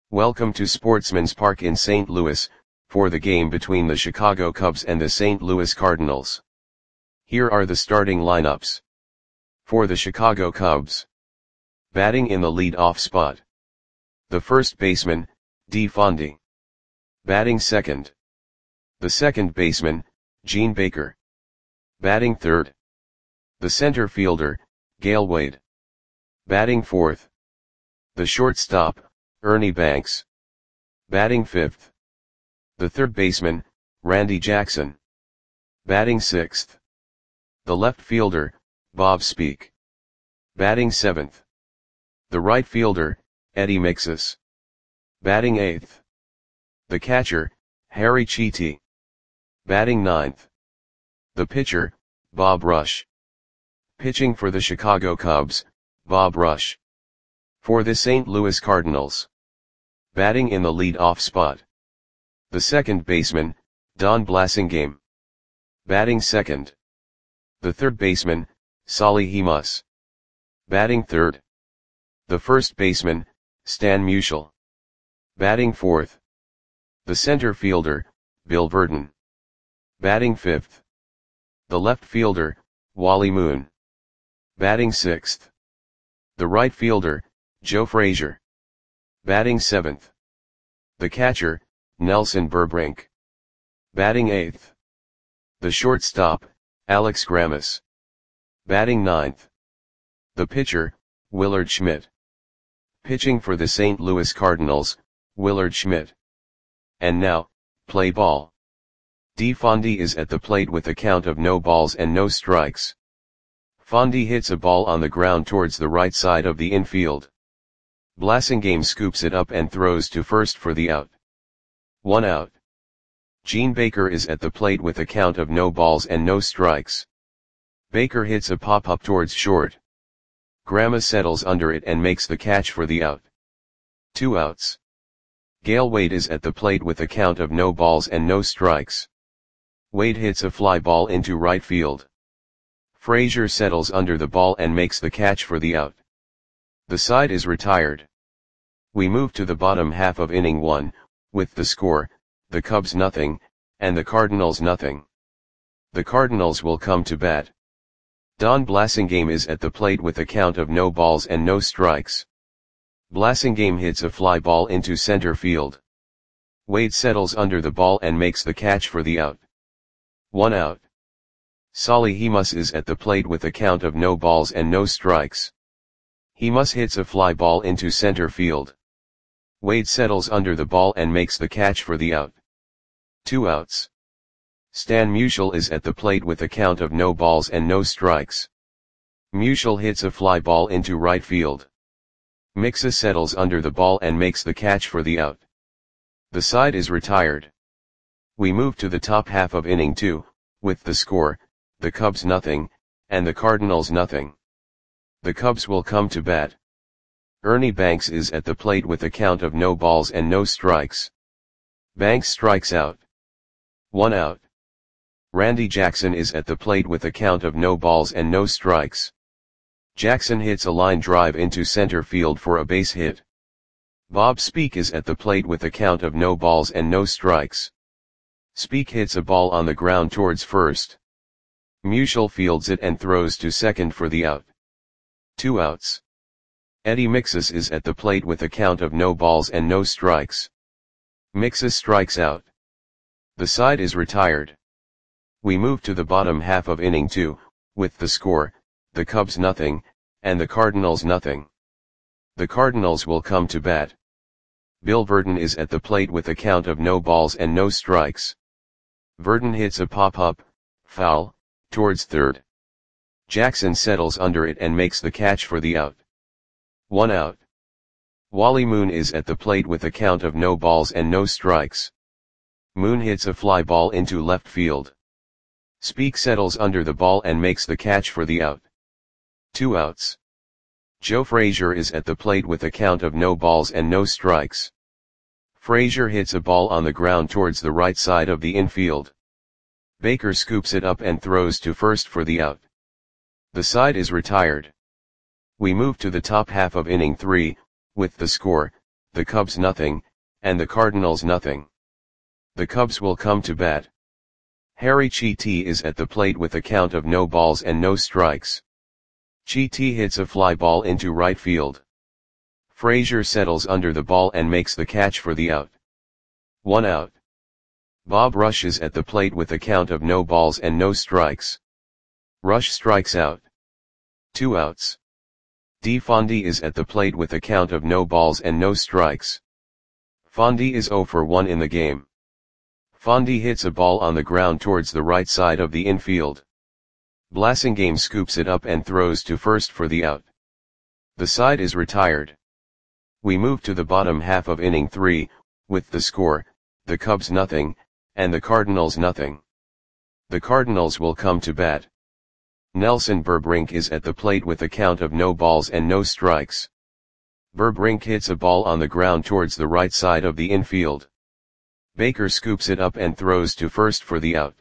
Welcome to Sportsman's Park in St. Louis, for the game between the Chicago Cubs and the St. Louis Cardinals. Here are the starting lineups. For the Chicago Cubs. Batting in the lead-off spot. The first baseman, DeFondy. Batting second. The second baseman, Gene Baker. Batting third. The center fielder, Gail Wade. Batting fourth. The shortstop, Ernie Banks. Batting fifth. The third baseman, Randy Jackson. Batting sixth. The left fielder, Bob Speak. Batting seventh. The right fielder, Eddie Mixas. Batting eighth. The catcher, Harry Chiti. Batting ninth. The pitcher, Bob Rush. Pitching for the Chicago Cubs, Bob Rush. For the St. Louis Cardinals. Batting in the lead-off spot. The second baseman, Don Blasingame. Batting second. The third baseman, Solly Hemus. Batting third. The first baseman, Stan Musial. Batting fourth. The center fielder, Bill Verdon. Batting fifth. The left fielder, Wally Moon. Batting sixth. The right fielder, Joe Frazier. Batting seventh. The catcher, Nelson Burbrink. Batting eighth. The shortstop, Alex Grammas. Batting ninth. The pitcher, Willard Schmidt. Pitching for the St. Louis Cardinals, Willard Schmidt. And now, play ball. DeFondy is at the plate with a count of no balls and no strikes. Fondy hits a ball on the ground towards the right side of the infield. Blasingame scoops it up and throws to first for the out. 1 out. Gene Baker is at the plate with a count of no balls and no strikes. Baker hits a pop-up towards short. Grammas settles under it and makes the catch for the out. 2 outs. Gail Wade is at the plate with a count of no balls and no strikes. Wade hits a fly ball into right field. Frazier settles under the ball and makes the catch for the out. The side is retired. We move to the bottom half of inning 1, with the score, the Cubs nothing, and the Cardinals nothing. The Cardinals will come to bat. Don Blasingame is at the plate with a count of no balls and no strikes. Blasingame hits a fly ball into center field. Wade settles under the ball and makes the catch for the out. 1 out. Solly Hemus is at the plate with a count of no balls and no strikes. Hemus hits a fly ball into center field. Wade settles under the ball and makes the catch for the out. 2 outs. Stan Musial is at the plate with a count of no balls and no strikes. Musial hits a fly ball into right field. Mixas settles under the ball and makes the catch for the out. The side is retired. We move to the top half of inning 2, with the score, the Cubs nothing, and the Cardinals nothing. The Cubs will come to bat. Ernie Banks is at the plate with a count of no balls and no strikes. Banks strikes out. 1 out. Randy Jackson is at the plate with a count of no balls and no strikes. Jackson hits a line drive into center field for a base hit. Bob Speak is at the plate with a count of no balls and no strikes. Speak hits a ball on the ground towards first. Musial fields it and throws to second for the out. 2 outs. Eddie Mixas is at the plate with a count of no balls and no strikes. Mixas strikes out. The side is retired. We move to the bottom half of inning 2, with the score, the Cubs nothing, and the Cardinals nothing. The Cardinals will come to bat. Bill Verdon is at the plate with a count of no balls and no strikes. Verdon hits a pop-up, foul, towards third. Jackson settles under it and makes the catch for the out. 1 out. Wally Moon is at the plate with a count of no balls and no strikes. Moon hits a fly ball into left field. Speak settles under the ball and makes the catch for the out. 2 outs. Joe Frazier is at the plate with a count of no balls and no strikes. Frazier hits a ball on the ground towards the right side of the infield. Baker scoops it up and throws to first for the out. The side is retired. We move to the top half of inning 3, with the score, the Cubs nothing, and the Cardinals nothing. The Cubs will come to bat. Harry Chiti is at the plate with a count of no balls and no strikes. Chiti hits a fly ball into right field. Frazier settles under the ball and makes the catch for the out. 1 out. Bob Rush is at the plate with a count of no balls and no strikes. Rush strikes out. 2 outs. D. Fondy is at the plate with a count of no balls and no strikes. Fondy is 0 for 1 in the game. Fondy hits a ball on the ground towards the right side of the infield. Blasingame scoops it up and throws to first for the out. The side is retired. We move to the bottom half of inning 3, with the score, the Cubs nothing, and the Cardinals nothing. The Cardinals will come to bat. Nelson Burbrink is at the plate with a count of no balls and no strikes. Burbrink hits a ball on the ground towards the right side of the infield. Baker scoops it up and throws to first for the out.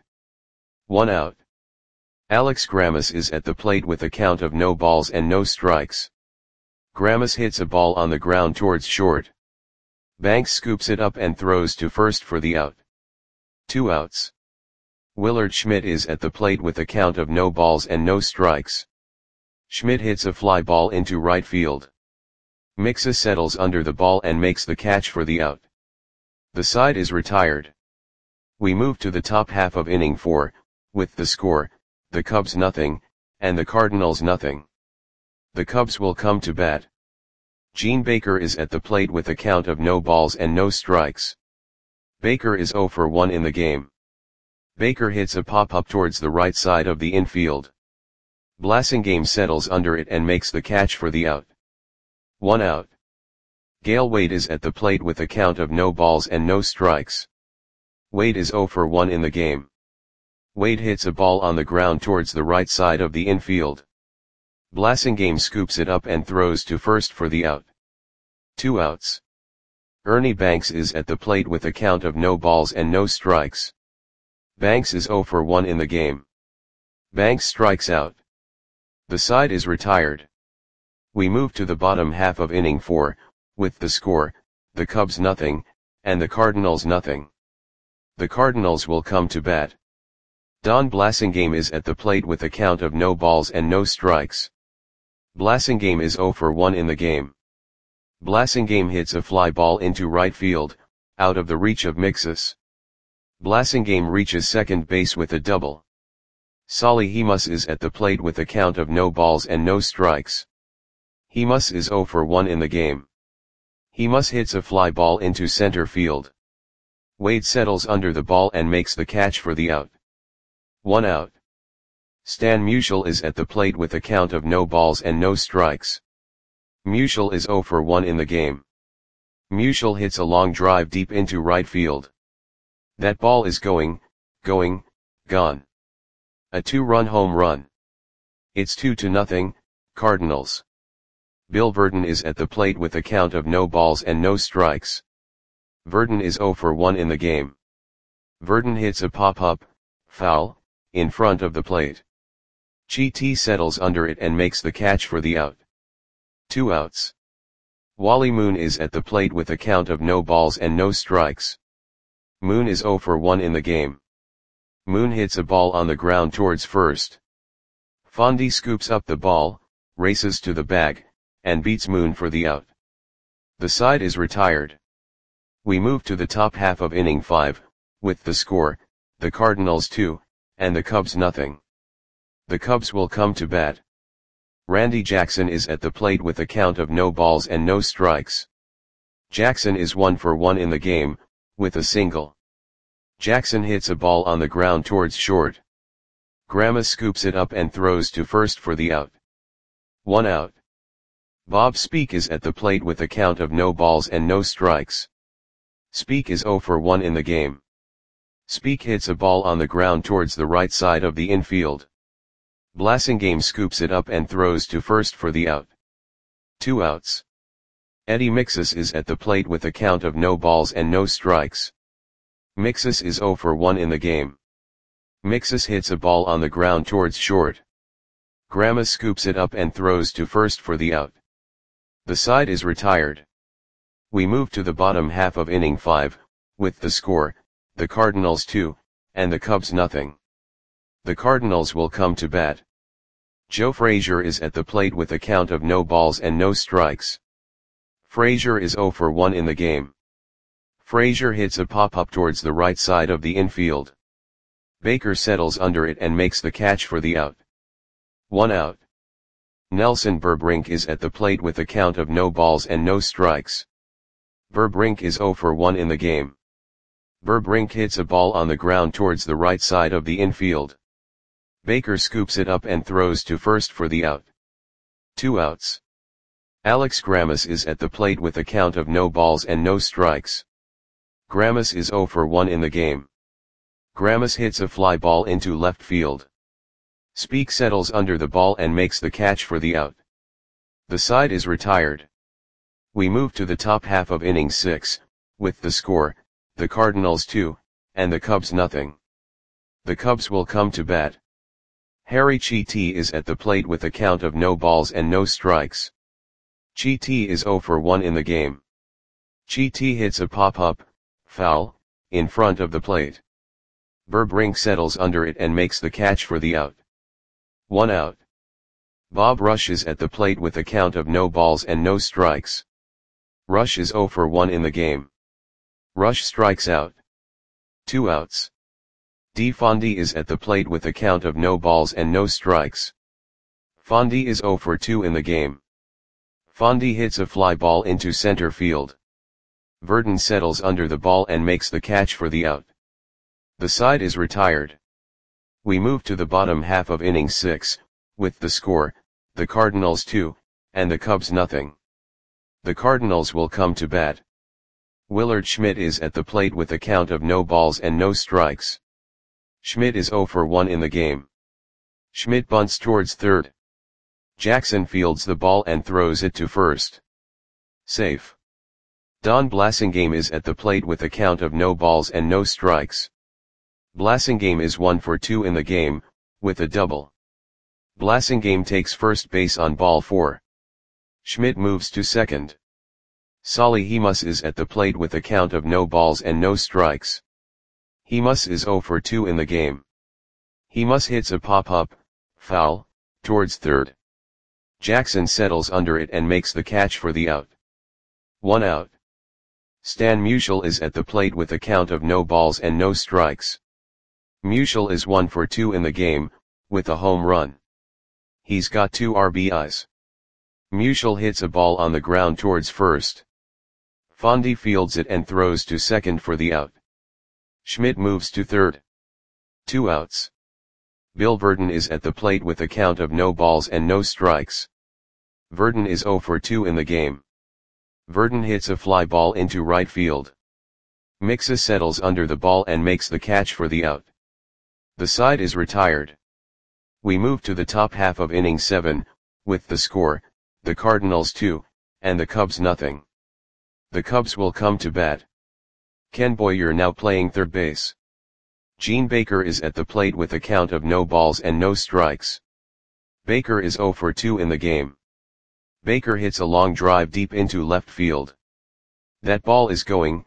1 out. Alex Grammas is at the plate with a count of no balls and no strikes. Grammas hits a ball on the ground towards short. Banks scoops it up and throws to first for the out. 2 outs. Willard Schmidt is at the plate with a count of no balls and no strikes. Schmidt hits a fly ball into right field. Mixa settles under the ball and makes the catch for the out. The side is retired. We move to the top half of inning 4, with the score, the Cubs nothing, and the Cardinals nothing. The Cubs will come to bat. Gene Baker is at the plate with a count of no balls and no strikes. Baker is 0 for 1 in the game. Baker hits a pop-up towards the right side of the infield. Blasingame settles under it and makes the catch for the out. 1 out. Gale Wade is at the plate with a count of no balls and no strikes. Wade is 0 for 1 in the game. Wade hits a ball on the ground towards the right side of the infield. Blasingame scoops it up and throws to first for the out. 2 outs. Ernie Banks is at the plate with a count of no balls and no strikes. Banks is 0 for 1 in the game. Banks strikes out. The side is retired. We move to the bottom half of inning 4, with the score, the Cubs nothing, and the Cardinals nothing. The Cardinals will come to bat. Don Blasingame is at the plate with a count of no balls and no strikes. Blasingame is 0 for 1 in the game. Blasingame hits a fly ball into right field, out of the reach of Mixas. Blasingame reaches second base with a double. Solly Hemus is at the plate with a count of no balls and no strikes. Hemus is 0 for 1 in the game. Hemus hits a fly ball into center field. Wade settles under the ball and makes the catch for the out. 1 out. Stan Musial is at the plate with a count of no balls and no strikes. Musial is 0 for 1 in the game. Musial hits a long drive deep into right field. That ball is gone. A 2-run home run. It's 2-0, Cardinals. Bill Verdon is at the plate with a count of no balls and no strikes. Verdon is 0 for 1 in the game. Verdon hits a pop-up, foul, in front of the plate. Chiti settles under it and makes the catch for the out. 2 outs. Wally Moon is at the plate with a count of no balls and no strikes. Moon is 0 for 1 in the game. Moon hits a ball on the ground towards first. Fondy scoops up the ball, races to the bag, and beats Moon for the out. The side is retired. We move to the top half of inning 5, with the score, the Cardinals 2, and the Cubs nothing. The Cubs will come to bat. Randy Jackson is at the plate with a count of no balls and no strikes. Jackson is 1 for 1 in the game, with a single. Jackson hits a ball on the ground towards short. Grammas scoops it up and throws to first for the out. 1 out. Bob Speak is at the plate with a count of no balls and no strikes. Speak is 0 for 1 in the game. Speak hits a ball on the ground towards the right side of the infield. Blasingame scoops it up and throws to first for the out. 2 outs. Eddie Mixas is at the plate with a count of no balls and no strikes. Mixas is 0 for 1 in the game. Mixas hits a ball on the ground towards short. Grammas scoops it up and throws to first for the out. The side is retired. We move to the bottom half of inning 5, with the score, the Cardinals 2, and the Cubs nothing. The Cardinals will come to bat. Joe Frazier is at the plate with a count of no balls and no strikes. Frazier is 0 for 1 in the game. Frazier hits a pop-up towards the right side of the infield. Baker settles under it and makes the catch for the out. 1 out. Nelson Burbrink is at the plate with a count of no balls and no strikes. Burbrink is 0 for 1 in the game. Burbrink hits a ball on the ground towards the right side of the infield. Baker scoops it up and throws to first for the out. 2 outs. Alex Grammas is at the plate with a count of no balls and no strikes. Grammas is 0 for 1 in the game. Grammas hits a fly ball into left field. Speak settles under the ball and makes the catch for the out. The side is retired. We move to the top half of inning 6, with the score, the Cardinals 2, and the Cubs nothing. The Cubs will come to bat. Harry Chiti is at the plate with a count of no balls and no strikes. Chiti is 0 for 1 in the game. Chiti hits a pop-up, foul, in front of the plate. Burbrink settles under it and makes the catch for the out. 1 out. Bob Rush is at the plate with a count of no balls and no strikes. Rush is 0 for 1 in the game. Rush strikes out. 2 outs. D. Fondy is at the plate with a count of no balls and no strikes. Fondy is 0 for 2 in the game. Fondy hits a fly ball into center field. Verdon settles under the ball and makes the catch for the out. The side is retired. We move to the bottom half of inning 6, with the score, the Cardinals 2, and the Cubs nothing. The Cardinals will come to bat. Willard Schmidt is at the plate with a count of no balls and no strikes. Schmidt is 0 for 1 in the game. Schmidt bunts towards third. Jackson fields the ball and throws it to first. Safe. Don Blasingame is at the plate with a count of no balls and no strikes. Blasingame is 1 for 2 in the game, with a double. Blasingame takes first base on ball 4. Schmidt moves to second. Solly Hemus is at the plate with a count of no balls and no strikes. Hemus is 0 for 2 in the game. Hemus hits a pop-up, foul, towards third. Jackson settles under it and makes the catch for the out. 1 out. Stan Musial is at the plate with a count of no balls and no strikes. Musial is 1 for 2 in the game, with a home run. He's got 2 RBIs. Musial hits a ball on the ground towards first. Fondy fields it and throws to second for the out. Schmidt moves to third. 2 outs. Bill Verdon is at the plate with a count of no balls and no strikes. Verdon is 0 for 2 in the game. Verdon hits a fly ball into right field. Mixa settles under the ball and makes the catch for the out. The side is retired. We move to the top half of inning 7, with the score, the Cardinals 2, and the Cubs nothing. The Cubs will come to bat. Ken Boyer now playing third base. Gene Baker is at the plate with a count of no balls and no strikes. Baker is 0 for 2 in the game. Baker hits a long drive deep into left field. That ball is gone.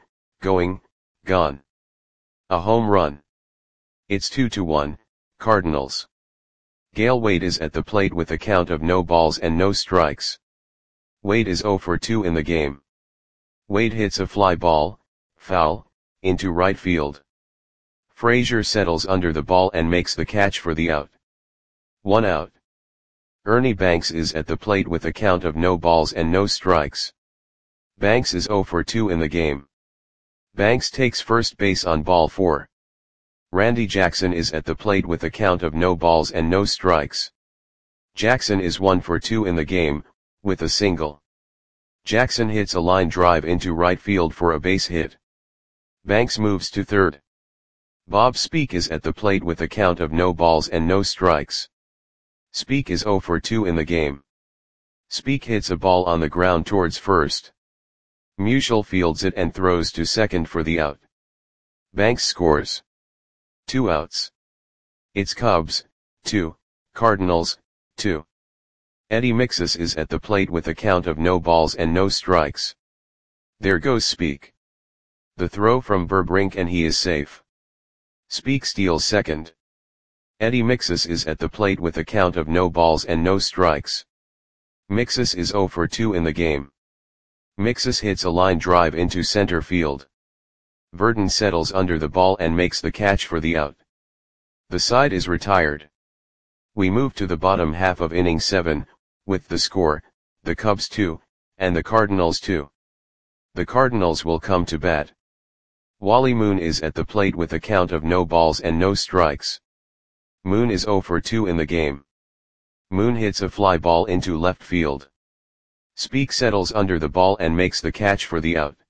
A home run. It's 2-1, Cardinals. Gale Wade is at the plate with a count of no balls and no strikes. Wade is 0 for 2 in the game. Wade hits a fly ball, foul, into right field. Frazier settles under the ball and makes the catch for the out. 1 out. Ernie Banks is at the plate with a count of no balls and no strikes. Banks is 0 for 2 in the game. Banks takes first base on ball 4. Randy Jackson is at the plate with a count of no balls and no strikes. Jackson is 1 for 2 in the game, with a single. Jackson hits a line drive into right field for a base hit. Banks moves to third. Bob Speak is at the plate with a count of no balls and no strikes. Speak is 0 for 2 in the game. Speak hits a ball on the ground towards first. Musial fields it and throws to second for the out. Banks scores. 2 outs. It's Cubs, 2, Cardinals, 2. Eddie Mixus is at the plate with a count of no balls and no strikes. There goes Speak. The throw from Berbrink and he is safe. Speak steals second. Eddie Mixus is at the plate with a count of no balls and no strikes. Mixus is 0 for 2 in the game. Mixus hits a line drive into center field. Verdon settles under the ball and makes the catch for the out. The side is retired. We move to the bottom half of inning 7, with the score, the Cubs 2, and the Cardinals 2. The Cardinals will come to bat. Wally Moon is at the plate with a count of no balls and no strikes. Moon is 0 for 2 in the game. Moon hits a fly ball into left field. Speak settles under the ball and makes the catch for the out.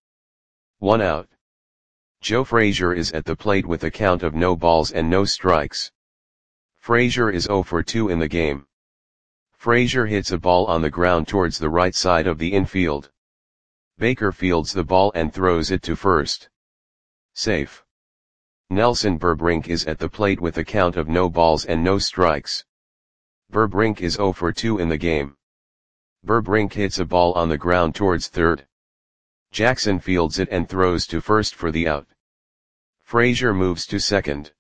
1 out. Joe Frazier is at the plate with a count of no balls and no strikes. Frazier is 0 for 2 in the game. Frazier hits a ball on the ground towards the right side of the infield. Baker fields the ball and throws it to first. Safe. Nelson Berbrink is at the plate with a count of no balls and no strikes. Berbrink is 0 for 2 in the game. Berbrink hits a ball on the ground towards third. Jackson fields it and throws to first for the out. Frazier moves to second.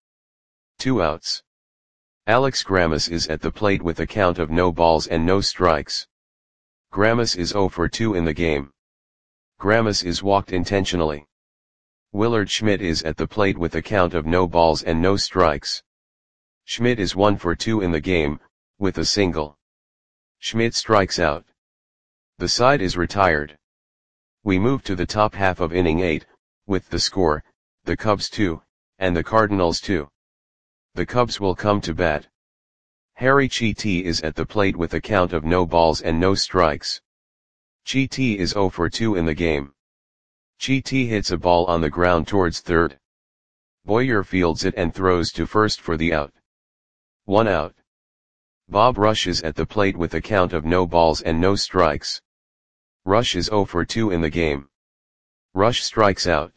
2 outs. Alex Grammas is at the plate with a count of no balls and no strikes. Grammas is 0 for 2 in the game. Grammas is walked intentionally. Willard Schmidt is at the plate with a count of no balls and no strikes. Schmidt is 1 for 2 in the game, with a single. Schmidt strikes out. The side is retired. We move to the top half of inning 8, with the score, the Cubs 2, and the Cardinals 2. The Cubs will come to bat. Harry Chiti is at the plate with a count of no balls and no strikes. Chiti is 0 for 2 in the game. Chiti hits a ball on the ground towards third. Boyer fields it and throws to first for the out. 1 out. Bob Rush is at the plate with a count of no balls and no strikes. Rush is 0 for 2 in the game. Rush strikes out.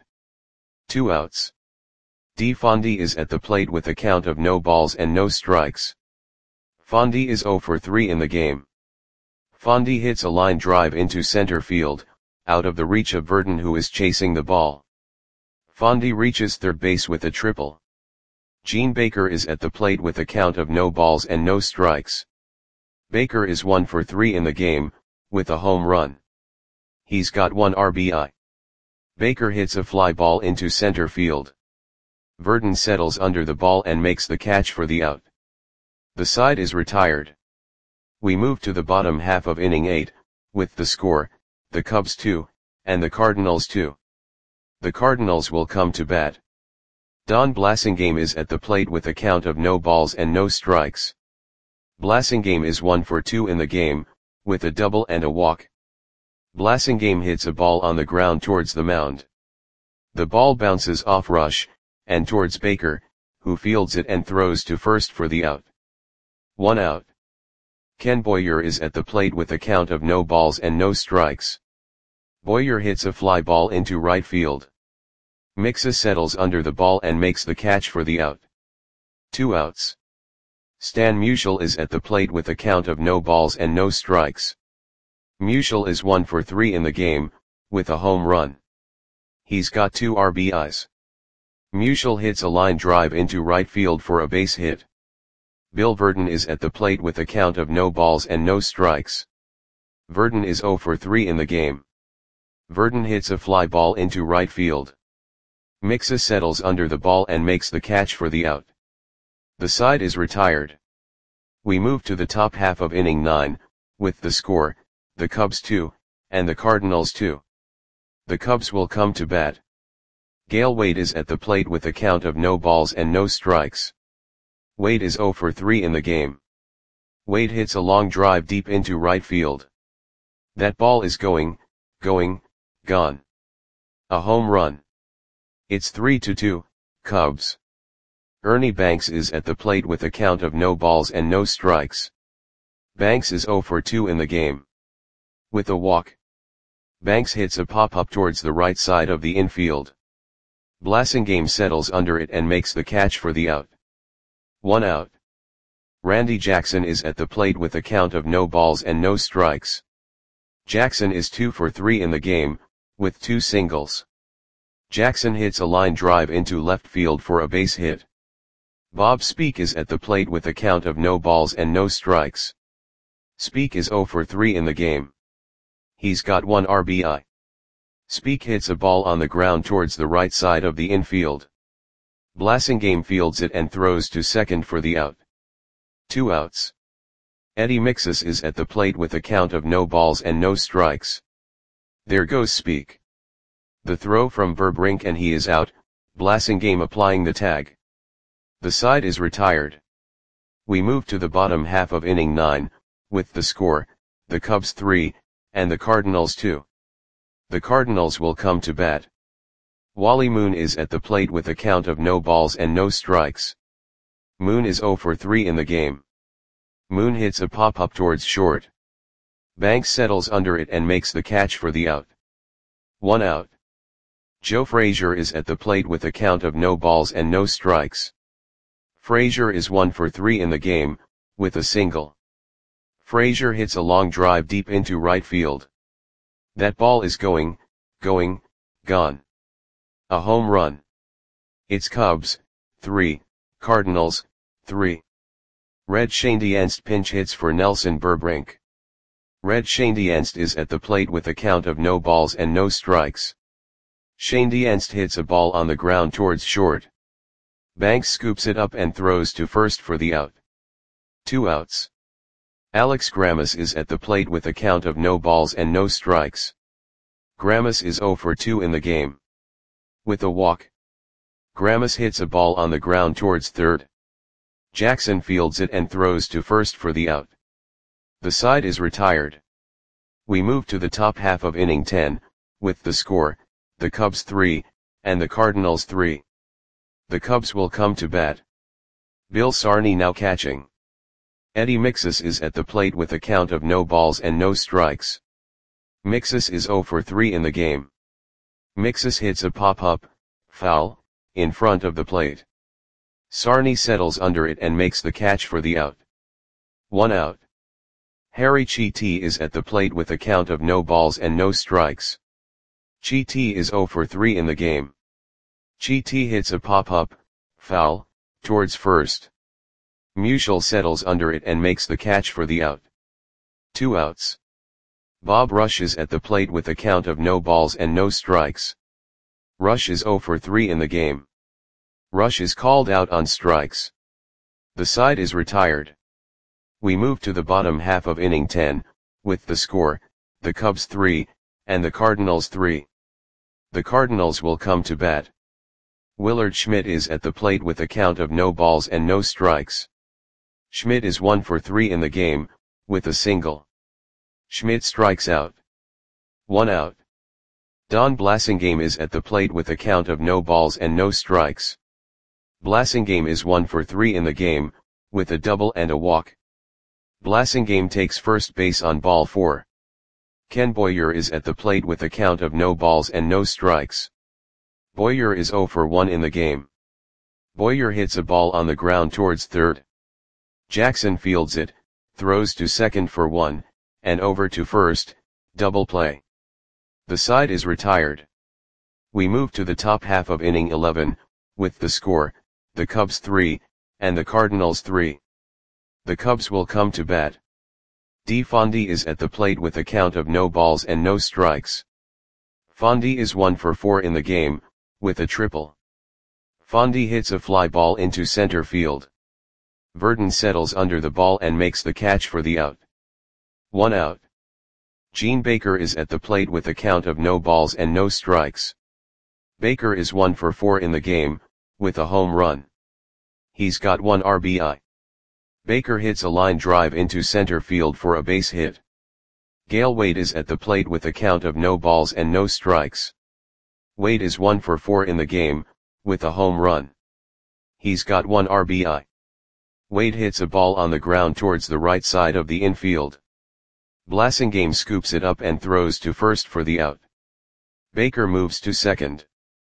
2 outs. D. Fondy is at the plate with a count of no balls and no strikes. Fondy is 0 for 3 in the game. Fondy hits a line drive into center field, out of the reach of Verdon who is chasing the ball. Fondy reaches third base with a triple. Gene Baker is at the plate with a count of no balls and no strikes. Baker is 1 for 3 in the game, with a home run. He's got 1 RBI. Baker hits a fly ball into center field. Verdon settles under the ball and makes the catch for the out. The side is retired. We move to the bottom half of inning 8, with the score, the Cubs 2, and the Cardinals 2. The Cardinals will come to bat. Don Blasingame is at the plate with a count of no balls and no strikes. Blasingame is 1 for 2 in the game, with a double and a walk. Blasingame hits a ball on the ground towards the mound. The ball bounces off Rush, and towards Baker, who fields it and throws to first for the out. 1 out. Ken Boyer is at the plate with a count of no balls and no strikes. Boyer hits a fly ball into right field. Mixus settles under the ball and makes the catch for the out. 2 outs. Stan Musial is at the plate with a count of no balls and no strikes. Musial is 1 for 3 in the game, with a home run. He's got 2 RBIs. Musial hits a line drive into right field for a base hit. Bill Verdon is at the plate with a count of no balls and no strikes. Verdon is 0 for 3 in the game. Verdon hits a fly ball into right field. Mixus settles under the ball and makes the catch for the out. The side is retired. We move to the top half of inning 9, with the score, the Cubs 2, and the Cardinals 2. The Cubs will come to bat. Gale Wade is at the plate with a count of no balls and no strikes. Wade is 0 for 3 in the game. Wade hits a long drive deep into right field. That ball is gone. A home run. It's 3-2, Cubs. Ernie Banks is at the plate with a count of no balls and no strikes. Banks is 0 for 2 in the game. With a walk. Banks hits a pop-up towards the right side of the infield. Blasingame settles under it and makes the catch for the out. 1 out. Randy Jackson is at the plate with a count of no balls and no strikes. Jackson is 2 for 3 in the game, with 2 singles. Jackson hits a line drive into left field for a base hit. Bob Speak is at the plate with a count of no balls and no strikes. Speak is 0 for 3 in the game. He's got 1 RBI. Speak hits a ball on the ground towards the right side of the infield. Blasingame fields it and throws to second for the out. 2 outs. Eddie Mixus is at the plate with a count of no balls and no strikes. There goes Speak. The throw from Verbrink and he is out, Blasingame applying the tag. The side is retired. We move to the bottom half of inning 9, with the score, the Cubs 3, and the Cardinals 2. The Cardinals will come to bat. Wally Moon is at the plate with a count of no balls and no strikes. Moon is 0 for 3 in the game. Moon hits a pop-up towards short. Banks settles under it and makes the catch for the out. 1 out. Joe Frazier is at the plate with a count of no balls and no strikes. Frazier is 1 for 3 in the game, with a single. Frazier hits a long drive deep into right field. That ball is gone. A home run. It's Cubs, 3, Cardinals, 3. Red Schoendienst pinch hits for Nelson Verbrink. Red Schoendienst is at the plate with a count of no balls and no strikes. Schoendienst hits a ball on the ground towards short. Banks scoops it up and throws to first for the out. 2 outs. Alex Grammas is at the plate with a count of no balls and no strikes. Grammas is 0 for 2 in the game. With a walk. Grammas hits a ball on the ground towards third. Jackson fields it and throws to first for the out. The side is retired. We move to the top half of inning 10, with the score, the Cubs 3, and the Cardinals 3. The Cubs will come to bat. Bill Sarney now catching. Eddie Mixus is at the plate with a count of no balls and no strikes. Mixus is 0 for 3 in the game. Mixus hits a pop-up, foul, in front of the plate. Sarney settles under it and makes the catch for the out. 1 out. Harry Chiti is at the plate with a count of no balls and no strikes. Chiti is 0 for 3 in the game. Chiti hits a pop-up, foul, towards first. Musial settles under it and makes the catch for the out. 2 outs. Bob Rush is at the plate with a count of no balls and no strikes. Rush is 0 for 3 in the game. Rush is called out on strikes. The side is retired. We move to the bottom half of inning 10, with the score, the Cubs 3, and the Cardinals 3. The Cardinals will come to bat. Willard Schmidt is at the plate with a count of no balls and no strikes. Schmidt is 1 for 3 in the game, with a single. Schmidt strikes out. 1 out. Don Blasingame is at the plate with a count of no balls and no strikes. Blasingame is 1 for 3 in the game, with a double and a walk. Blasingame takes first base on ball 4. Ken Boyer is at the plate with a count of no balls and no strikes. Boyer is 0 for 1 in the game. Boyer hits a ball on the ground towards third. Jackson fields it, throws to second for 1, and over to first, double play. The side is retired. We move to the top half of inning 11, with the score, the Cubs 3, and the Cardinals 3. The Cubs will come to bat. D. Fondy is at the plate with a count of no balls and no strikes. Fondy is 1 for 4 in the game, with a triple. Fondy hits a fly ball into center field. Verdon settles under the ball and makes the catch for the out. 1 out. Gene Baker is at the plate with a count of no balls and no strikes. Baker is 1 for 4 in the game, with a home run. He's got 1 RBI. Baker hits a line drive into center field for a base hit. Gale Wade is at the plate with a count of no balls and no strikes. Wade is 1 for 4 in the game, with a home run. He's got 1 RBI. Wade hits a ball on the ground towards the right side of the infield. Blasingame scoops it up and throws to first for the out. Baker moves to second.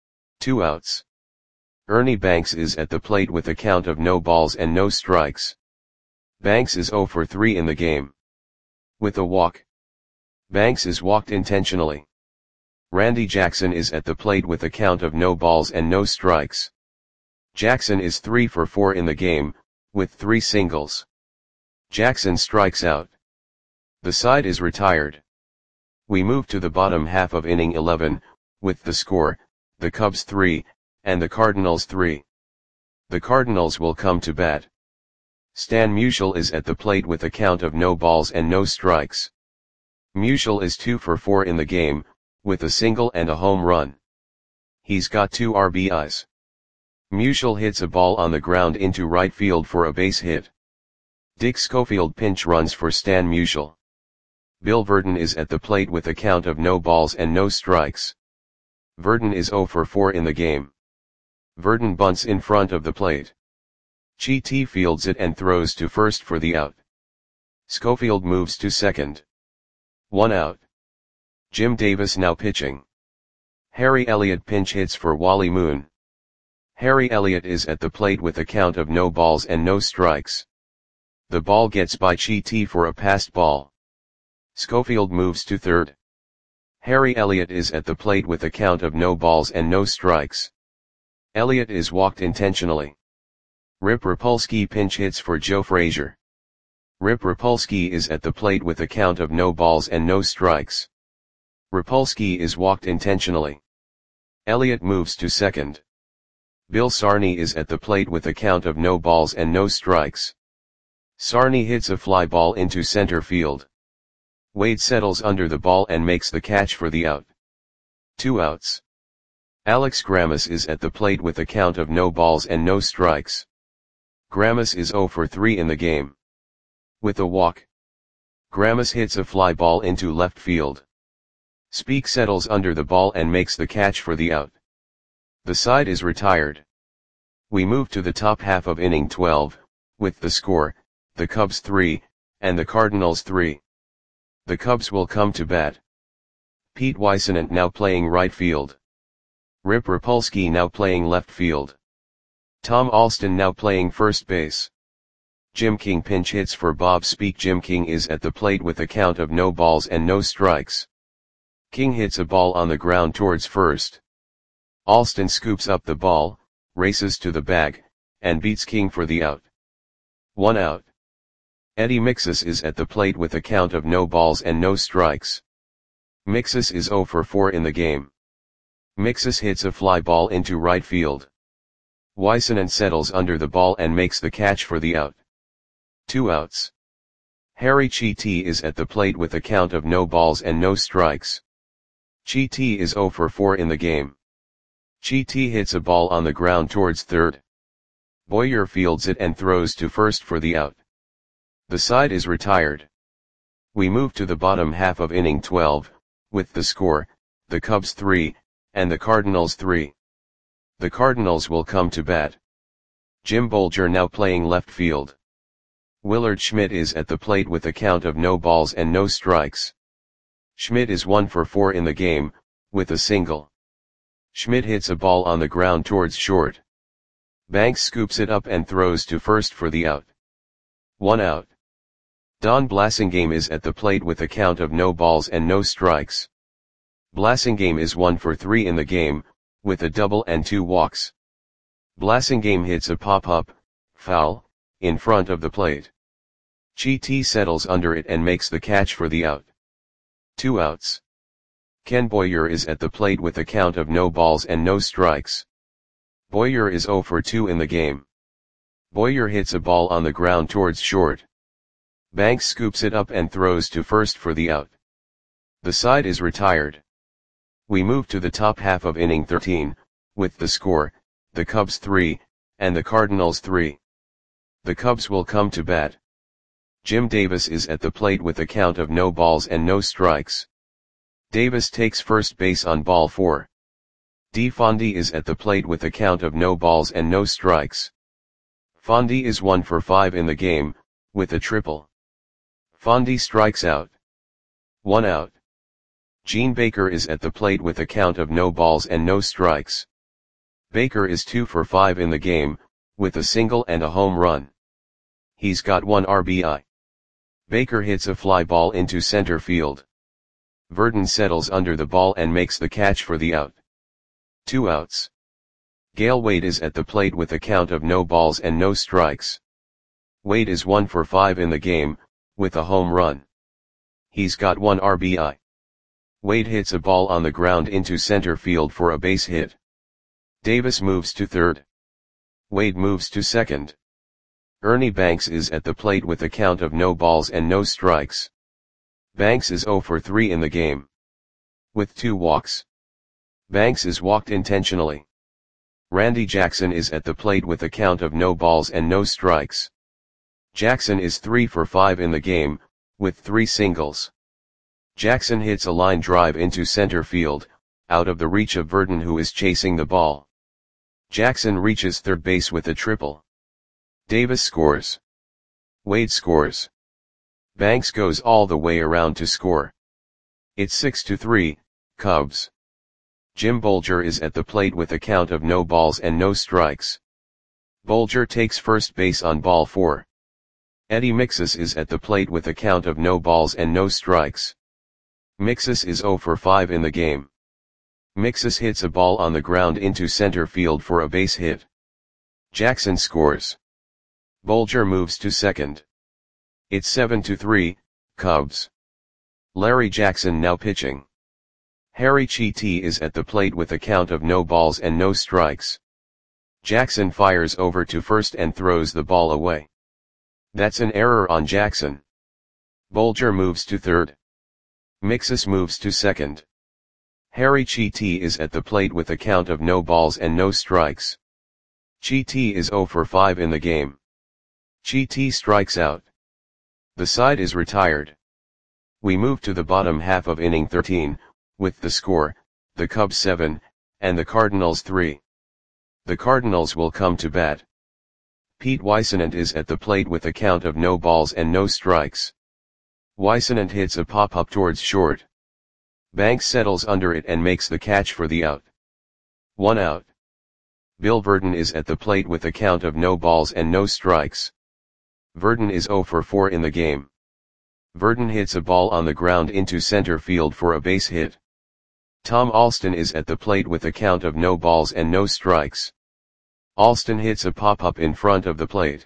2 outs. Ernie Banks is at the plate with a count of no balls and no strikes. Banks is 0 for 3 in the game. With a walk. Banks is walked intentionally. Randy Jackson is at the plate with a count of no balls and no strikes. Jackson is 3 for 4 in the game, with 3 singles. Jackson strikes out. The side is retired. We move to the bottom half of inning 11, with the score, the Cubs 3, and the Cardinals 3. The Cardinals will come to bat. Stan Musial is at the plate with a count of no balls and no strikes. Musial is 2 for 4 in the game, with a single and a home run. He's got 2 RBIs. Musial hits a ball on the ground into right field for a base hit. Dick Schofield pinch runs for Stan Musial. Bill Virdon is at the plate with a count of no balls and no strikes. Virdon is 0 for 4 in the game. Virdon bunts in front of the plate. Chi fields it and throws to first for the out. Schofield moves to second. 1 out. Jim Davis now pitching. Harry Elliott pinch hits for Wally Moon. Harry Elliott is at the plate with a count of no balls and no strikes. The ball gets by Chi for a passed ball. Schofield moves to third. Harry Elliott is at the plate with a count of no balls and no strikes. Elliott is walked intentionally. Rip Rapolsky pinch hits for Joe Frazier. Rip Rapolsky is at the plate with a count of no balls and no strikes. Rapolsky is walked intentionally. Elliott moves to second. Bill Sarney is at the plate with a count of no balls and no strikes. Sarney hits a fly ball into center field. Wade settles under the ball and makes the catch for the out. 2 outs. Alex Grammas is at the plate with a count of no balls and no strikes. Grammas is 0 for 3 in the game. With a walk. Grammas hits a fly ball into left field. Speak settles under the ball and makes the catch for the out. The side is retired. We move to the top half of inning 12, with the score, the Cubs 3, and the Cardinals 3. The Cubs will come to bat. Pete Weissenant now playing right field. Rip Rapolsky now playing left field. Tom Alston now playing first base. Jim King pinch hits for Bob Speak. Jim King is at the plate with a count of no balls and no strikes. King hits a ball on the ground towards first. Alston scoops up the ball, races to the bag, and beats King for the out. 1 out. Eddie Mixus is at the plate with a count of no balls and no strikes. Mixus is 0 for 4 in the game. Mixus hits a fly ball into right field. Weissenant settles under the ball and makes the catch for the out. 2 outs. Harry Chi is at the plate with a count of no balls and no strikes. Chi is 0 for 4 in the game. Chi hits a ball on the ground towards third. Boyer fields it and throws to first for the out. The side is retired. We move to the bottom half of inning 12, with the score, the Cubs 3, and the Cardinals 3. The Cardinals will come to bat. Jim Bolger now playing left field. Willard Schmidt is at the plate with a count of no balls and no strikes. Schmidt is 1 for 4 in the game, with a single. Schmidt hits a ball on the ground towards short. Banks scoops it up and throws to first for the out. 1 out. Don Blasingame is at the plate with a count of no balls and no strikes. Blasingame is 1 for 3 in the game, with a double and 2 walks. Blasingame hits a pop-up, foul, in front of the plate. Chi settles under it and makes the catch for the out. 2 outs. Ken Boyer is at the plate with a count of no balls and no strikes. Boyer is 0 for 2 in the game. Boyer hits a ball on the ground towards short. Banks scoops it up and throws to first for the out. The side is retired. We move to the top half of inning 13, with the score, the Cubs 3, and the Cardinals 3. The Cubs will come to bat. Jim Davis is at the plate with a count of no balls and no strikes. Davis takes first base on ball 4. D. Fondy is at the plate with a count of no balls and no strikes. Fondy is 1 for 5 in the game, with a triple. Fondy strikes out. 1 out. Gene Baker is at the plate with a count of no balls and no strikes. Baker is 2 for 5 in the game, with a single and a home run. He's got 1 RBI. Baker hits a fly ball into center field. Verdon settles under the ball and makes the catch for the out. 2 outs. Gale Wade is at the plate with a count of no balls and no strikes. Wade is 1 for 5 in the game, with a home run. He's got 1 RBI. Wade hits a ball on the ground into center field for a base hit. Davis moves to third. Wade moves to second. Ernie Banks is at the plate with a count of no balls and no strikes. Banks is 0 for 3 in the game, with 2 walks. Banks is walked intentionally. Randy Jackson is at the plate with a count of no balls and no strikes. Jackson is 3 for 5 in the game, with 3 singles. Jackson hits a line drive into center field, out of the reach of Verdon, who is chasing the ball. Jackson reaches third base with a triple. Davis scores. Wade scores. Banks goes all the way around to score. It's 6-3, Cubs. Jim Bolger is at the plate with a count of no balls and no strikes. Bolger takes first base on ball 4. Eddie Mixus is at the plate with a count of no balls and no strikes. Mixus is 0 for 5 in the game. Mixus hits a ball on the ground into center field for a base hit. Jackson scores. Bolger moves to second. It's 7-3, Cubs. Larry Jackson now pitching. Harry Chiti is at the plate with a count of no balls and no strikes. Jackson fires over to first and throws the ball away. That's an error on Jackson. Bolger moves to third. Mixus moves to second. Harry Chiti is at the plate with a count of no balls and no strikes. Chiti is 0 for 5 in the game. Chiti strikes out. The side is retired. We move to the bottom half of inning 13, with the score, the Cubs 7, and the Cardinals 3. The Cardinals will come to bat. Pete Weissenant is at the plate with a count of no balls and no strikes. Weissenant hits a pop-up towards short. Banks settles under it and makes the catch for the out. 1 out. Bill Verdon is at the plate with a count of no balls and no strikes. Verdon is 0 for 4 in the game. Verdon hits a ball on the ground into center field for a base hit. Tom Alston is at the plate with a count of no balls and no strikes. Alston hits a pop-up in front of the plate.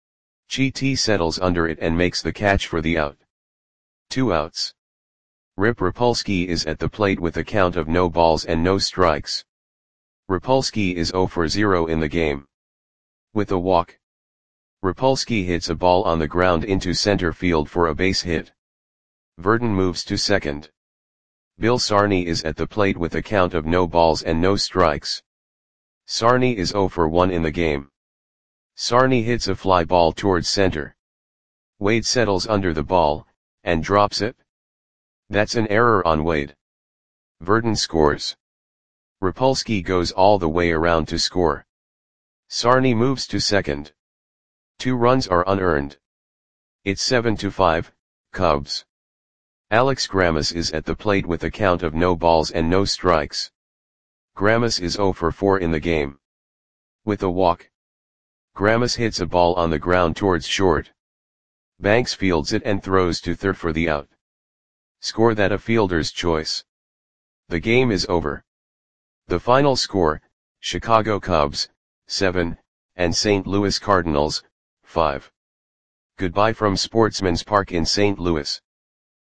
Chiti settles under it and makes the catch for the out. 2 outs. Rip Rapolsky is at the plate with a count of no balls and no strikes. Rapolsky is 0 for 0 in the game, with a walk. Rapolsky hits a ball on the ground into center field for a base hit. Verdon moves to second. Bill Sarney is at the plate with a count of no balls and no strikes. Sarney is 0 for 1 in the game. Sarney hits a fly ball towards center. Wade settles under the ball, and drops it. That's an error on Wade. Verdon scores. Rapolsky goes all the way around to score. Sarney moves to second. 2 runs are unearned. It's 7-5, Cubs. Alex Grammas is at the plate with a count of no balls and no strikes. Grammas is 0 for 4 in the game, with a walk. Grammas hits a ball on the ground towards short. Banks fields it and throws to third for the out. Score that a fielder's choice. The game is over. The final score, Chicago Cubs, 7, and St. Louis Cardinals, 5. Goodbye from Sportsman's Park in St. Louis.